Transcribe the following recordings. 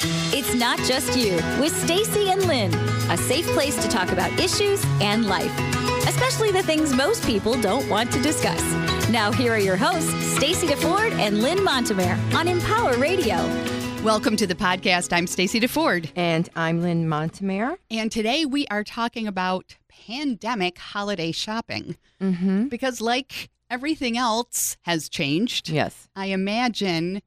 It's Not Just You with Stacy and Lynn, a safe place to talk about issues and life, especially the things most people don't want to discuss. Now, here are your hosts, Stacy DeFord and Lynn Montemare on Empower Radio. Welcome to the podcast. I'm Stacy DeFord. And I'm Lynn Montemare. And today we are talking about pandemic holiday shopping. Because like everything else has changed, Yes. I imagine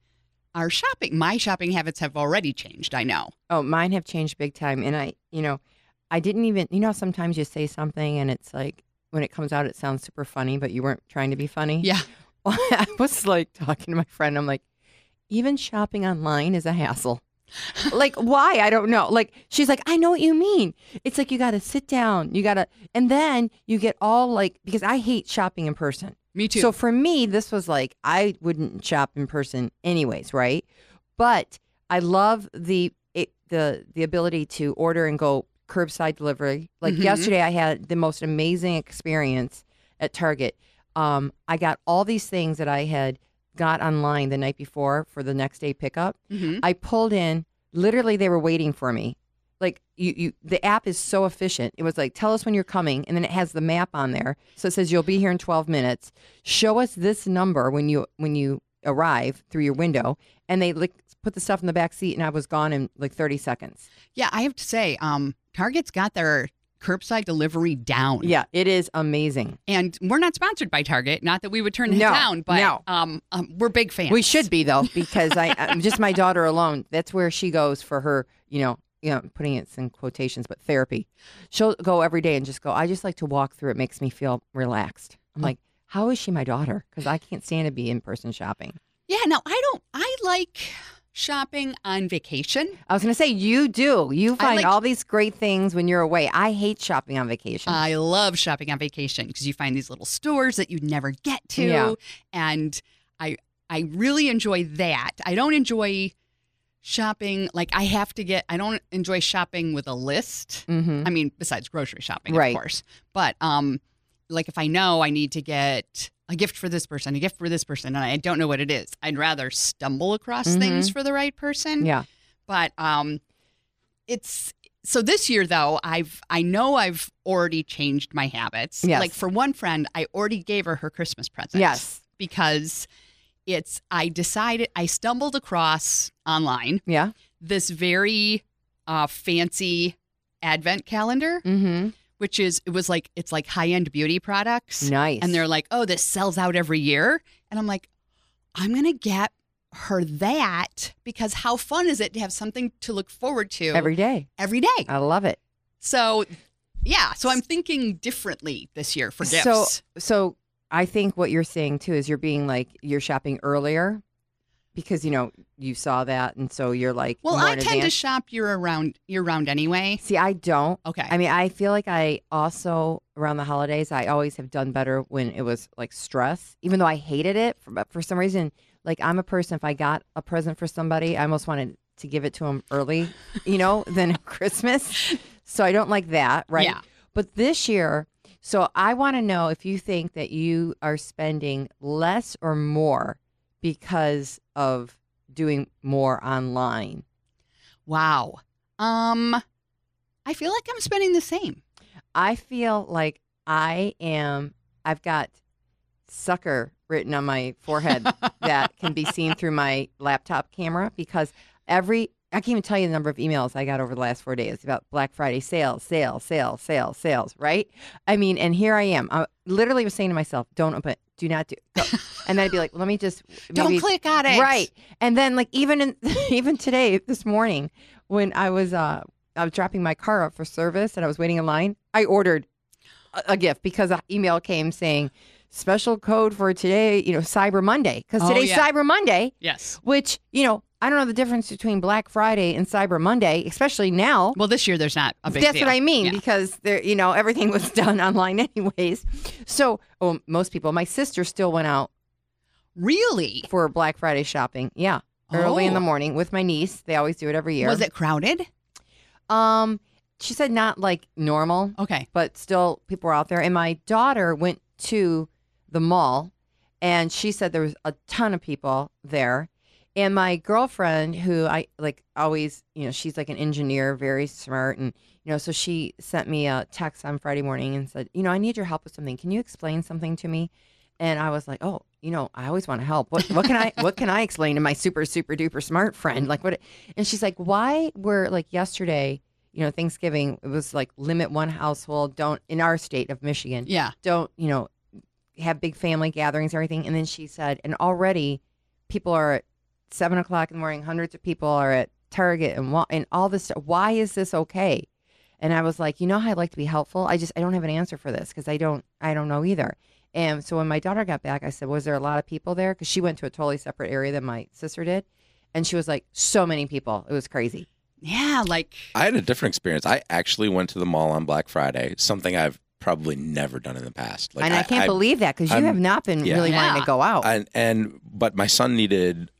my shopping habits have already changed, I know. Oh, mine have changed big time. And I didn't even, sometimes you say something and it's like, when it comes out, it sounds super funny, but you weren't trying to be funny. Yeah. I was like talking to my friend. I'm like, even shopping online is a hassle. Like, why? I don't know. Like, she's like, I know what you mean. It's like, you got to sit down. And then you get all like, because I hate shopping in person. Me too. So for me, this was like, I wouldn't shop in person anyways, right? But I love the ability to order and go curbside delivery. Like yesterday, I had the most amazing experience at Target. I got all these things that I had got online the night before for the next day pickup. I pulled in, literally they were waiting for me. Like the app is so efficient. It was like, tell us when you're coming. And then it has the map on there. So it says, you'll be here in 12 minutes. Show us this number when you arrive through your window. And they put the stuff in the back seat and I was gone in like 30 seconds. Yeah, I have to say, Target's got their curbside delivery down. Yeah, it is amazing. And we're not sponsored by Target. Not that we would turn it down, but we're big fans. We should be, though, because just my daughter alone, that's where she goes for her, putting it in quotations, but therapy. She'll go every day and just go, I just like to walk through. It makes me feel relaxed. I'm like, how is she my daughter? Because I can't stand to be in-person shopping. Yeah, no, I like shopping on vacation. I was going to say, you do. You find all these great things when you're away. I hate shopping on vacation. I love shopping on vacation because you find these little stores that you'd never get to. Yeah. And I really enjoy that. I don't enjoy shopping. I don't enjoy shopping with a list. I mean, besides grocery shopping, right, of course. But like if I know I need to get a gift for this person, a gift for this person, and I don't know what it is, I'd rather stumble across things for the right person. Yeah. But so this year though, I know I've already changed my habits. Yes. Like for one friend, I already gave her Christmas present. Yes. Because I stumbled across online this very fancy advent calendar. It's like high-end beauty products. Nice. And they're like, oh, this sells out every year. And I'm like, I'm going to get her that because how fun is it to have something to look forward to every day? Every day. I love it. So, yeah. So I'm thinking differently this year for gifts. So I think what you're saying, too, is you're shopping earlier because, you saw that. And so you're like, well, more I in tend to advance. shop year round anyway. See, I don't. Okay. I mean, I feel like I also, around the holidays, I always have done better when it was like stress, even though I hated it. For some reason, like I'm a person, if I got a present for somebody, I almost wanted to give it to them early, than Christmas. So I don't like that, right? Yeah. But this year, so I want to know if you think that you are spending less or more because of doing more online. Wow. I feel like I'm spending the same. I feel like I've got sucker written on my forehead that can be seen through my laptop camera because I can't even tell you the number of emails I got over the last 4 days about Black Friday sales, right? I mean, and here I am. I literally was saying to myself, don't open it. Do not do it. Go. And then I'd be like, let me just don't click on it. Right. And then like even today, this morning, when I was dropping my car up for service and I was waiting in line, I ordered a gift because an email came saying special code for today, Cyber Monday. Because today's Cyber Monday. Yes. Which, I don't know the difference between Black Friday and Cyber Monday, especially now. Well, this year there's not a big deal. That's what I mean, because there, everything was done online anyways. So, most people, my sister still went out. Really? For Black Friday shopping. Yeah. Early in the morning with my niece. They always do it every year. Was it crowded? She said not like normal. Okay. But still people were out there. And my daughter went to the mall and she said there was a ton of people there. And my girlfriend, who I like always, she's like an engineer, very smart. And, so she sent me a text on Friday morning and said, I need your help with something. Can you explain something to me? And I was like, oh, I always want to help. What can I explain to my super, super duper smart friend? Like what? And she's like, why were like yesterday, Thanksgiving, it was like limit one household, don't, in our state of Michigan. Yeah. Don't, have big family gatherings, everything. And then she said, and already people are at 7 o'clock in the morning, hundreds of people are at Target and all this stuff. Why is this okay? And I was like, how I'd like to be helpful. I don't have an answer for this because I don't know either. And so when my daughter got back, I said, was there a lot of people there? Because she went to a totally separate area than my sister did. And she was like, so many people. It was crazy. Yeah, like I had a different experience. I actually went to the mall on Black Friday, something I've probably never done in the past. Like, and I can't believe that because you have not been really wanting to go out. But my son needed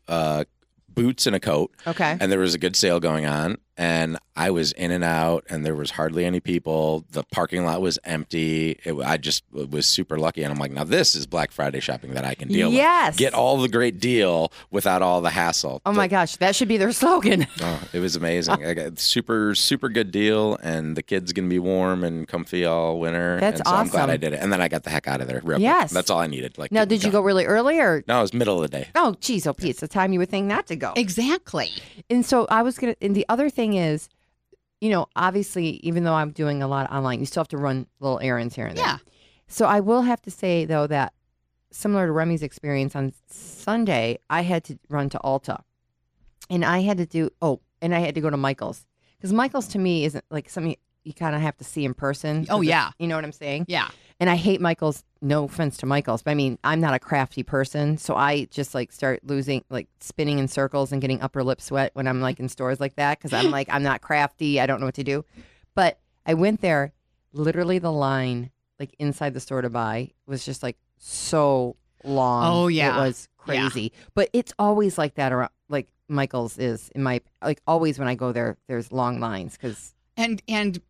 boots and a coat. Okay. And there was a good sale going on. And I was in and out, and there was hardly any people. The parking lot was empty. I just was super lucky. And I'm like, now this is Black Friday shopping that I can deal with. Get all the great deal without all the hassle. Oh, my gosh. That should be their slogan. Oh, it was amazing. I got super, super good deal, and the kids going to be warm and comfy all winter. That's and so awesome. I'm glad I did it. And then I got the heck out of there real quick. That's all I needed. Like, now, did you go really early? Or? No, it was middle of the day. Oh, geez. Oh, Pete. It's the time you would think not to go. exactly. And so and the other thing is, obviously, even though I'm doing a lot online, you still have to run little errands here and there. Yeah. So I will have to say, though, that similar to Remy's experience on Sunday, I had to run to Ulta. And I had to go to Michael's. Because Michael's, to me, isn't like something you kind of have to see in person. Oh, yeah. You know what I'm saying? Yeah. And I hate Michael's, no offense to Michael's, but I mean, I'm not a crafty person. So I just like start spinning in circles and getting upper lip sweat when I'm like in stores like that. Cause I'm like, I'm not crafty. I don't know what to do. But I went there, literally the line like inside the store to buy was just like so long. Oh, yeah. It was crazy. Yeah. But it's always like that around, like Michael's is in my, like always when I go there, there's long lines. Cause And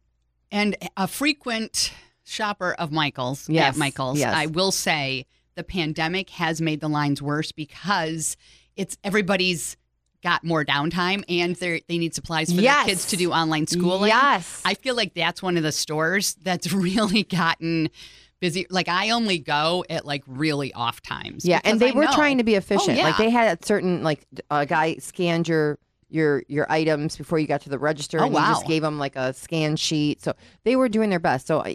a frequent shopper of Michael's yes, at Michael's, yes. I will say the pandemic has made the lines worse because everybody's got more downtime and they need supplies for their kids to do online schooling. Yes. I feel like that's one of the stores that's really gotten busy. Like I only go at like really off times. Yeah, and they were trying to be efficient. Oh, yeah. Like they had a certain a guy scanned your items before you got to the register. And you just gave them like a scan sheet. So they were doing their best. So,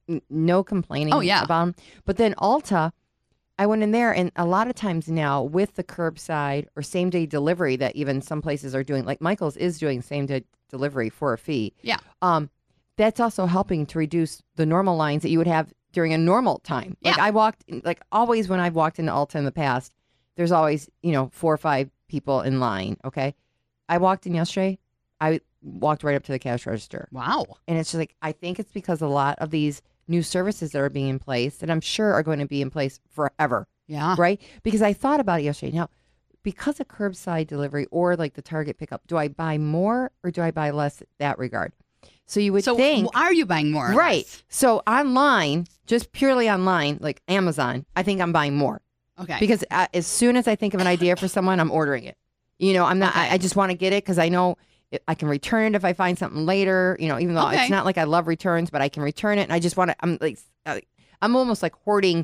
no complaining about them. But then Ulta, I went in there, and a lot of times now with the curbside or same-day delivery that even some places are doing, like Michael's is doing same-day delivery for a fee. Yeah. That's also helping to reduce the normal lines that you would have during a normal time. Like I walked, like always when I've walked into Ulta in the past, there's always, 4 or 5 people in line, okay? I walked in yesterday. I walked right up to the cash register. Wow. And it's just like, I think it's because a lot of these new services that are being in place that I'm sure are going to be in place forever. Yeah. Right? Because I thought about it yesterday. Now, because of curbside delivery or like the Target pickup, do I buy more or do I buy less in that regard? So you would think. So are you buying more? Right. So online, just purely online, like Amazon, I think I'm buying more. Okay. Because as soon as I think of an idea for someone, I'm ordering it. I'm not, I just want to get it because I know I can return it if I find something later, even though it's not like I love returns, but I can return it. And I just want to, I'm almost like hoarding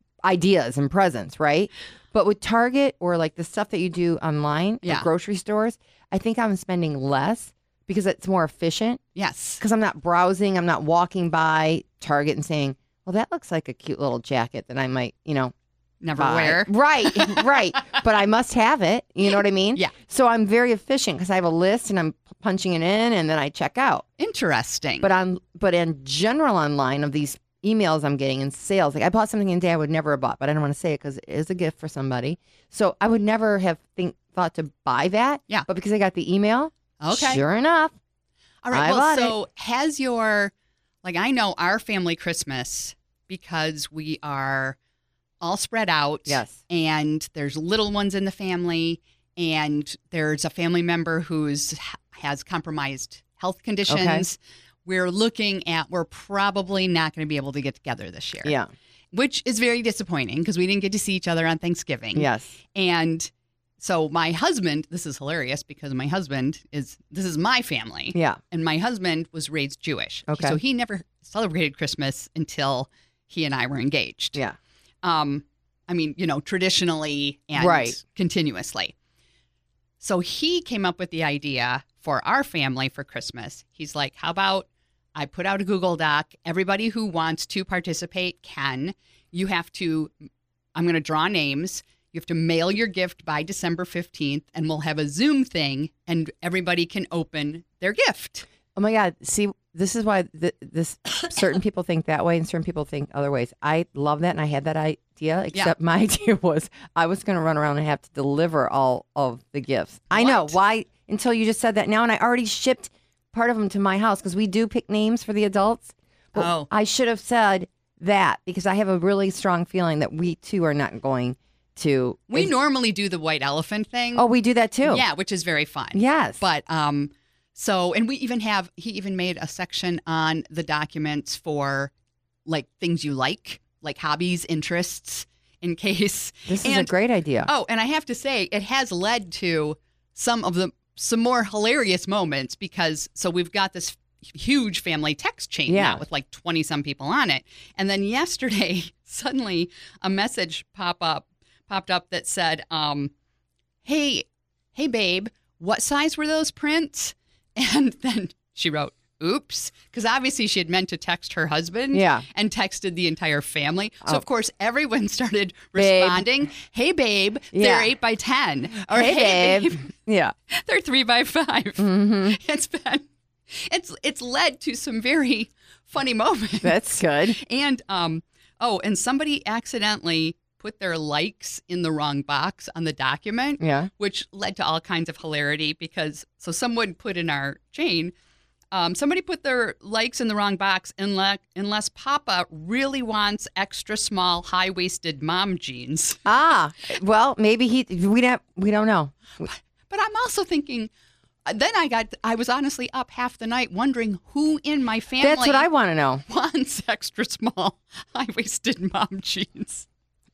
ideas and presents, right? But with Target or like the stuff that you do online, at grocery stores, I think I'm spending less because it's more efficient. Yes. Because I'm not browsing, I'm not walking by Target and saying, well, that looks like a cute little jacket that I might, never wear. Right, right. But I must have it. You know what I mean? Yeah. So I'm very efficient because I have a list and I'm punching it in and then I check out. Interesting. But in general online of these emails I'm getting and sales, like I bought something in a day I would never have bought, but I don't want to say it because it is a gift for somebody. So I would never have thought to buy that. Yeah. But because I got the email, okay. Sure enough. All right. Well, so has I know our family Christmas, because we are all spread out. Yes. And there's little ones in the family, and there's a family member has compromised health conditions. Okay. We're probably not going to be able to get together this year. Yeah. Which is very disappointing because we didn't get to see each other on Thanksgiving. Yes. And So my husband, this is hilarious because this is my family. Yeah. And my husband was raised Jewish. Okay. So he never celebrated Christmas until he and I were engaged. Yeah. Traditionally and continuously. So he came up with the idea for our family for Christmas. He's like, how about I put out a Google Doc. Everybody who wants to participate can. I'm going to draw names. You have to mail your gift by December 15th, and we'll have a Zoom thing, and everybody can open their gift. Oh, my God. See, this is why this certain people think that way and certain people think other ways. I love that, and I had that idea, except my idea was I was going to run around and have to deliver all of the gifts. What? I know. Why? Until you just said that now, and I already shipped part of them to my house because we do pick names for the adults. But I should have said that because I have a really strong feeling that we, too, are not going to. We normally do the white elephant thing. Oh, we do that too. Yeah, which is very fun. Yes. But and we even he even made a section on the documents for like things you like hobbies, interests, in case. This is a great idea. Oh, and I have to say, it has led to some more hilarious moments because we've got this huge family text chain now with like 20 some people on it. And then yesterday, suddenly a message popped up that said, hey babe, what size were those prints? And then she wrote, oops, because obviously she had meant to text her husband and texted the entire family. So, of course, everyone started responding, hey, babe, they're 8 by 10. Or, hey, babe. Yeah. They're 3 by 5. Mm-hmm. It's led to some very funny moments. That's good. And, and somebody accidentally put their likes in the wrong box on the document, which led to all kinds of hilarity because someone put in our chain, somebody put their likes in the wrong box unless Papa really wants extra small, high-waisted mom jeans. Well, maybe we don't know. But I'm also thinking, then I was honestly up half the night wondering who in my family. That's what I want to know. Wants extra small, high-waisted mom jeans.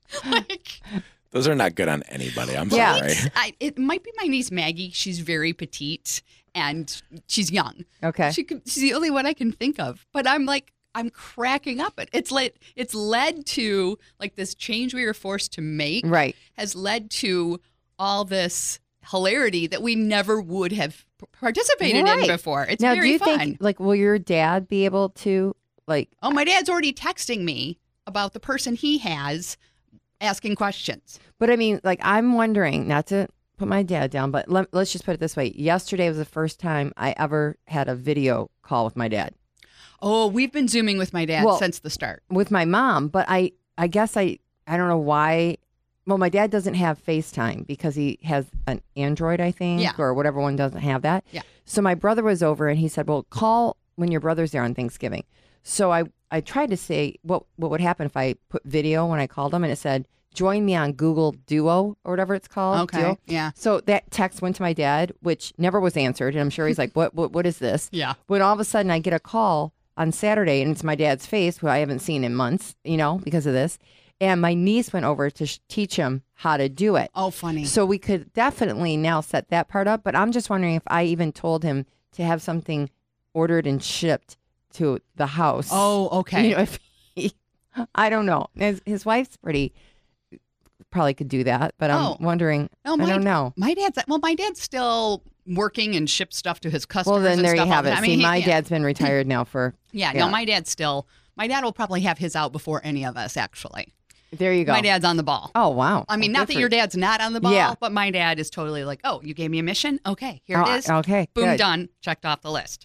Those are not good on anybody. I'm sorry. It might be my niece Maggie. She's very petite and she's young. Okay. She's the only one I can think of. But I'm cracking up. It's led to like this change we were forced to make. Right. Has led to all this hilarity that we never would have participated in before. It's now, very fun. Do you think, will your dad be able to, Oh, my dad's already texting me about the person he has asking questions. But I mean, I'm wondering, not to put my dad down, but let's just put it this way. Yesterday was the first time I ever had a video call with my dad. Oh, we've been Zooming with my dad since the start. With my mom, but I guess I don't know why. Well, my dad doesn't have FaceTime because he has an Android, I think, or whatever one doesn't have that. Yeah. So my brother was over and he said, well, call when your brother's there on Thanksgiving. So I tried to say what would happen if I put video when I called him, and it said, join me on Google Duo or whatever it's called. Okay, Duo. yeah. So that text went to my dad, which never was answered, and I'm sure he's like, what is this? Yeah. When all of a sudden I get a call on Saturday, and it's my dad's face, who I haven't seen in months, because of this, and my niece went over to teach him how to do it. Oh, funny. So we could definitely now set that part up, but I'm just wondering if I even told him to have something ordered and shipped to the house. Oh, okay. If I don't know. His wife's probably could do that, but I'm wondering. I don't know. My dad's still working and ships stuff to his customers. Well, then there you have it. I mean, my dad's been retired now for. No, my dad will probably have his out before any of us, actually. There you go. My dad's on the ball. Oh, wow. I mean, not that your dad's not on the ball, but my dad is totally like, oh, you gave me a mission? Okay, here it is. Okay, boom, good. done. Checked off the list.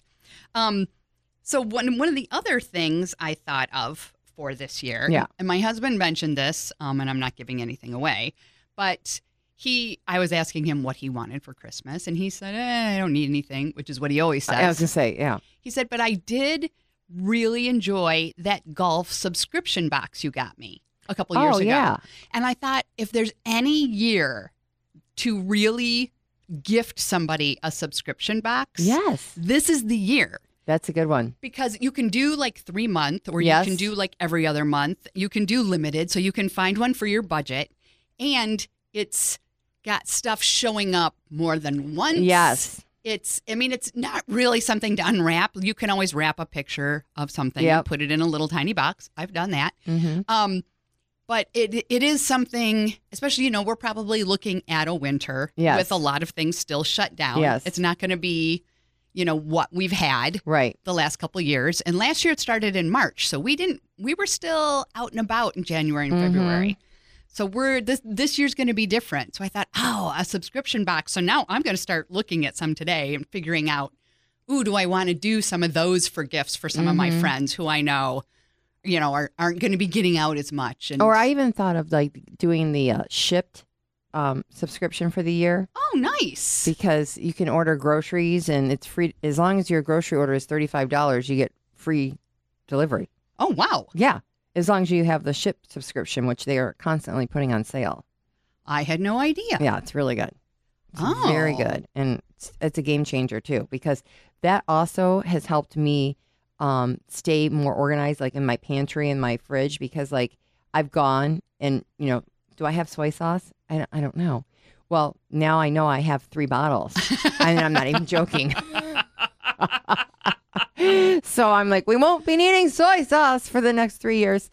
So one of the other things I thought of for this year, and my husband mentioned this, and I'm not giving anything away, but I was asking him what he wanted for Christmas, and he said, I don't need anything, which is what he always says. I was going to say, yeah. He said, but I did really enjoy that golf subscription box you got me a couple years ago. Yeah. And I thought, if there's any year to really gift somebody a subscription box, this is the year. That's a good one. Because you can do 3 month, or you can do every other month. You can do limited, so you can find one for your budget. And it's got stuff showing up more than once. Yes. It's not really something to unwrap. You can always wrap a picture of something and put it in a little tiny box. I've done that. Mm-hmm. But it is something, especially, we're probably looking at a winter with a lot of things still shut down. Yes. It's not going to be, what we've had the last couple of years. And last year it started in March. So we were still out and about in January and February. So this year's going to be different. So I thought, a subscription box. So now I'm going to start looking at some today and figuring out, do I want to do some of those for gifts for some of my friends who I know, aren't going to be getting out as much. And, or I even thought of doing the Shipt subscription for the year. Oh, nice. Because you can order groceries and it's free. As long as your grocery order is $35, you get free delivery. Oh, wow. Yeah. As long as you have the Shipt subscription, which they are constantly putting on sale. I had no idea. Yeah, it's really good. It's very good. And it's a game changer, too, because that also has helped me stay more organized, like in my pantry and my fridge, because I've gone and, do I have soy sauce? I don't know. Well, now I know I have 3 bottles. And I'm not even joking. So I'm like, we won't be needing soy sauce for the next 3 years.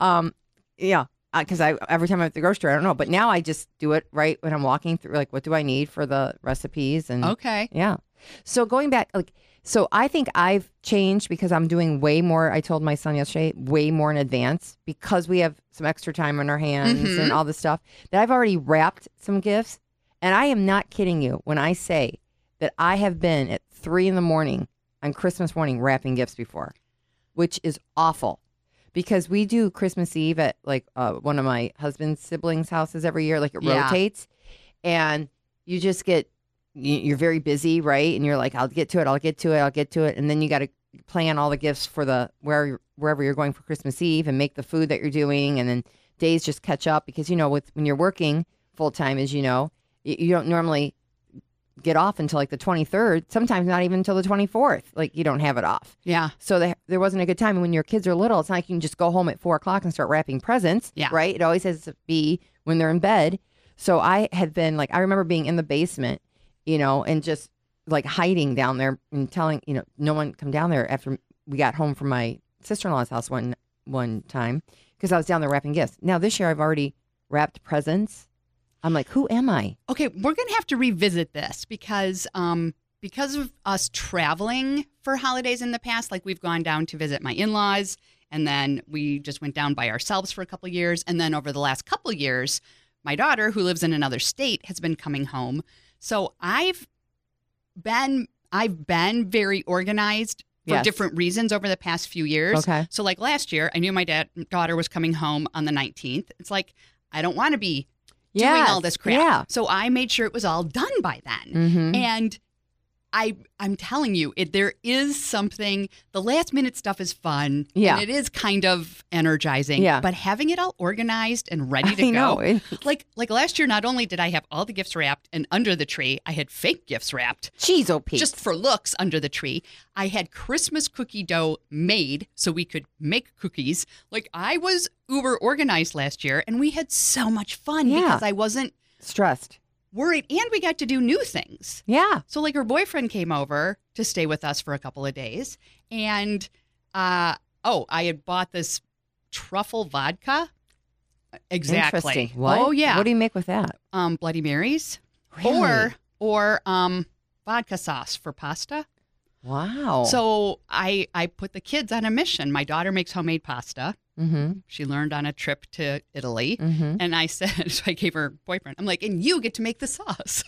Because every time I'm at the grocery store, I don't know. But now I just do it right when I'm walking through, what do I need for the recipes? And okay. Yeah. So going back, so I think I've changed because I'm doing way more. I told my son yesterday, way more in advance because we have some extra time on our hands and all this stuff that I've already wrapped some gifts. And I am not kidding you when I say that I have been at 3 a.m. on Christmas morning wrapping gifts before, which is awful because we do Christmas Eve at one of my husband's siblings' houses every year. It rotates and you just you're very busy, right? And you're like, I'll get to it. And then you got to plan all the gifts for wherever you're going for Christmas Eve and make the food that you're doing. And then days just catch up because, when you're working full time, as you know, you don't normally get off until the 23rd, sometimes not even until the 24th. You don't have it off. Yeah. So there wasn't a good time. And when your kids are little, it's not like you can just go home at 4 o'clock and start wrapping presents. Yeah. Right? It always has to be when they're in bed. So I had been I remember being in the basement, and just hiding down there and telling, no one come down there after we got home from my sister-in-law's house one time because I was down there wrapping gifts. Now this year I've already wrapped presents. I'm like, who am I? Okay, we're going to have to revisit this because of us traveling for holidays in the past, we've gone down to visit my in-laws, and then we just went down by ourselves for a couple of years. And then over the last couple of years, my daughter, who lives in another state, has been coming home. So I've been very organized for different reasons over the past few years. Okay. So last year, I knew my daughter was coming home on the 19th. It's I don't want to be doing all this crap. Yeah. So I made sure it was all done by then. And I'm telling you, there is something, the last minute stuff is fun. Yeah. And it is kind of energizing. Yeah. But having it all organized and ready to go. Know. Like last year, not only did I have all the gifts wrapped and under the tree, I had fake gifts wrapped. Jeez, oh, Pete. Just for looks under the tree. I had Christmas cookie dough made so we could make cookies. I was uber organized last year, and we had so much fun because I wasn't stressed. Worried, and we got to do new things. Yeah. So her boyfriend came over to stay with us for a couple of days, and I had bought this truffle vodka. Exactly. Interesting. What? Oh yeah. What do you make with that? Bloody Marys. Really? Or vodka sauce for pasta. Wow. So I put the kids on a mission. My daughter makes homemade pasta. Mm-hmm. She learned on a trip to Italy. Mm-hmm. And I said, so I gave her boyfriend, I'm like, and you get to make the sauce.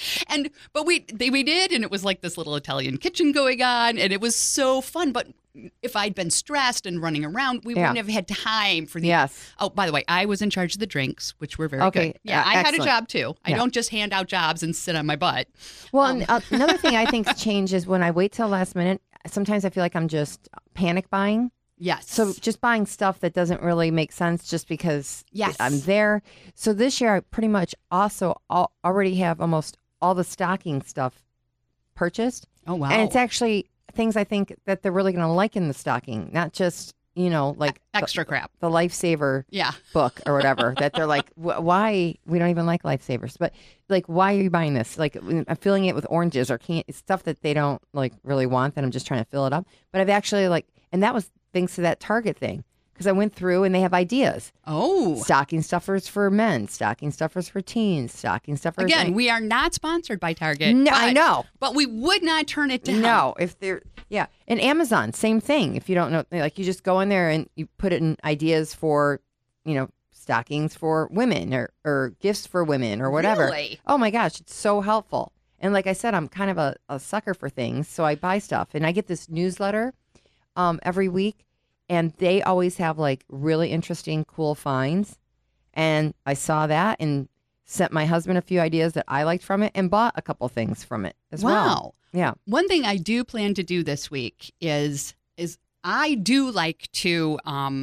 But we did, and it was this little Italian kitchen going on, and it was so fun. But if I'd been stressed and running around, we wouldn't have had time for the. Yes. Oh, by the way, I was in charge of the drinks, which were very Okay. good. Yeah, I had a job too. I Yeah. don't just hand out jobs and sit on my butt. Well, another thing I think changes when I wait till last minute. Sometimes I feel like I'm just panic buying. Yes. So just buying stuff that doesn't really make sense just because I'm there. So this year I pretty much also already have almost all the stocking stuff purchased. Oh, wow. And it's actually things I think that they're really going to like in the stocking, not just like extra crap. The Lifesaver book or whatever, that they're like, why? We don't even like Lifesavers. But like, why are you buying this? Like, I'm filling it with oranges or stuff that they don't like really want, that I'm just trying to fill it up. But I've actually and that was thanks to that Target thing. Because I went through and they have ideas. Oh. Stocking stuffers for men, stocking stuffers for teens, stocking stuffers. Again, we are not sponsored by Target. No, I know. But we would not turn it down. No, if they're, And Amazon, same thing. If you don't know, like you just go in there and you put in ideas for, stockings for women or gifts for women or whatever. Really? Oh my gosh, it's so helpful. And like I said, I'm kind of a sucker for things. So I buy stuff. And I get this newsletter every week. And they always have like really interesting, cool finds. And I saw that and sent my husband a few ideas that I liked from it and bought a couple things from it as well. Wow. Yeah. One thing I do plan to do this week is I do like to,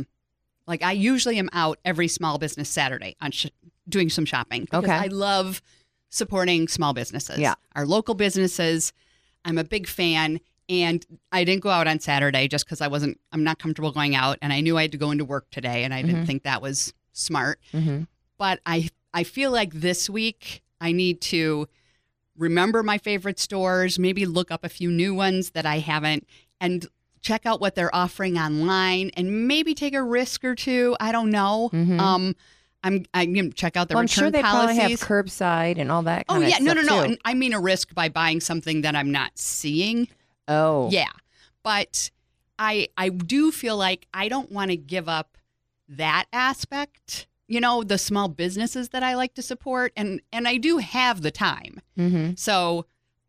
I usually am out every Small Business Saturday on doing some shopping. Because I love supporting small businesses. Yeah. Our local businesses. I'm a big fan. And I didn't go out on Saturday just because I'm not comfortable going out. And I knew I had to go into work today. And I didn't think that was smart. Mm-hmm. But I feel like this week I need to remember my favorite stores, maybe look up a few new ones that I haven't, and check out what they're offering online and maybe take a risk or two. I don't know. Mm-hmm. I'm going to check out the return I'm sure they policies. probably have curbside and all that kind of stuff. No. Too. I mean a risk by buying something that I'm not seeing. Oh. Yeah. But I do feel like I don't want to give up that aspect, the small businesses that I like to support. And I do have the time. Mm-hmm. So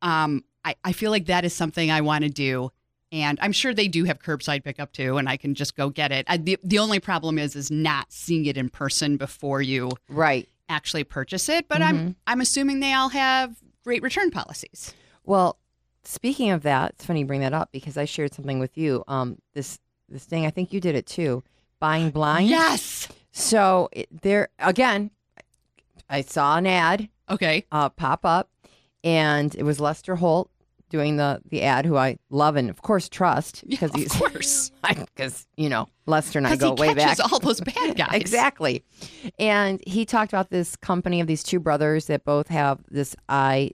I feel like that is something I want to do. And I'm sure they do have curbside pickup too, and I can just go get it. The only problem is not seeing it in person before you actually purchase it. But I'm assuming they all have great return policies. Well, speaking of that, it's funny you bring that up because I shared something with you. This thing, I think you did it too, buying blind. Yes. So there again, I saw an ad. Okay. Pop up, and it was Lester Holt doing the ad, who I love and of course trust because of course, because Lester and I go way back. All those bad guys. Exactly. And he talked about this company of these two brothers that both have this eye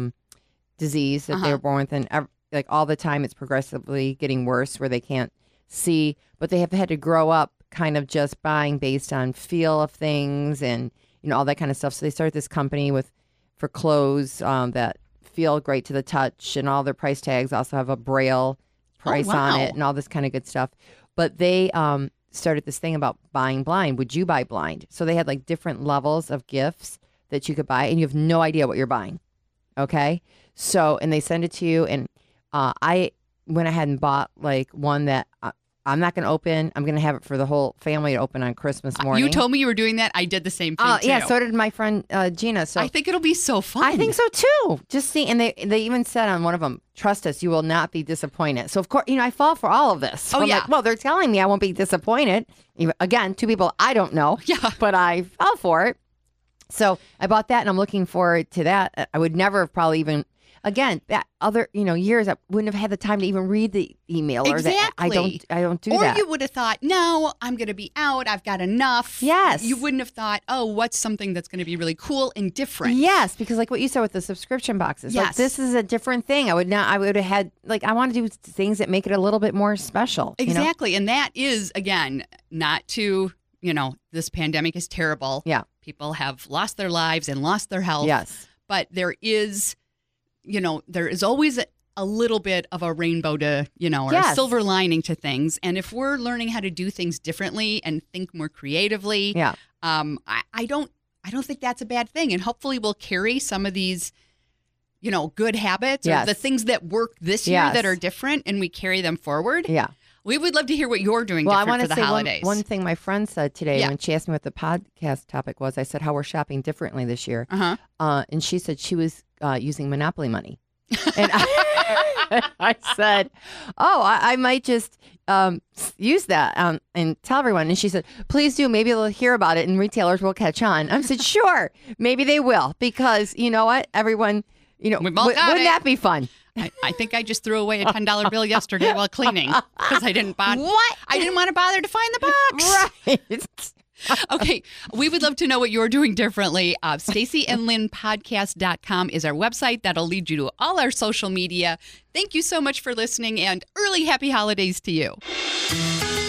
disease that they were born with, and like all the time it's progressively getting worse where they can't see, but they have had to grow up kind of just buying based on feel of things and all that kind of stuff. So they started this company for clothes that feel great to the touch, and all their price tags also have a Braille price on it and all this kind of good stuff. But they started this thing about buying blind. Would you buy blind? So they had like different levels of gifts that you could buy, and you have no idea what you're buying. Okay. So, and they send it to you, and I went ahead and bought like one that I'm not going to open. I'm going to have it for the whole family to open on Christmas morning. You told me you were doing that. I did the same thing too. Yeah, so did my friend Gina. So I think it'll be so fun. I think so too. Just see, and they even said on one of them, "Trust us, you will not be disappointed." So of course, I fall for all of this. Oh, I'm yeah. like, well, they're telling me I won't be disappointed. Again, two people I don't know. Yeah. But I fell for it. So I bought that, and I'm looking forward to that. I would never have probably even. Again, that other years I wouldn't have had the time to even read the email or that. I don't do that. Or you would have thought, no, I'm going to be out. I've got enough. Yes. You wouldn't have thought, oh, what's something that's going to be really cool and different? Yes, because like what you said with the subscription boxes, yes. like this is a different thing. I would have had I want to do things that make it a little bit more special. Exactly, and that is again not to this pandemic is terrible. Yeah, people have lost their lives and lost their health. Yes, but there is. There is always a little bit of a rainbow to, or a silver lining to things. And if we're learning how to do things differently and think more creatively, I don't think that's a bad thing. And hopefully we'll carry some of these, good habits or the things that work this year that are different, and we carry them forward. Yeah. We would love to hear what you're doing different for the holidays. One thing my friend said today when she asked me what the podcast topic was, I said how we're shopping differently this year. And she said she was using Monopoly money. And I said, I might just use that and tell everyone. And she said, please do. Maybe they'll hear about it and retailers will catch on. I said, sure, maybe they will. Because you know what? Everyone, wouldn't that be fun? I think I just threw away a $10 bill yesterday while cleaning because I didn't want to bother to find the box. Right. Okay, we would love to know what you're doing differently. StaceyandLynnPodcast.com is our website. That'll lead you to all our social media. Thank you so much for listening, and early happy holidays to you.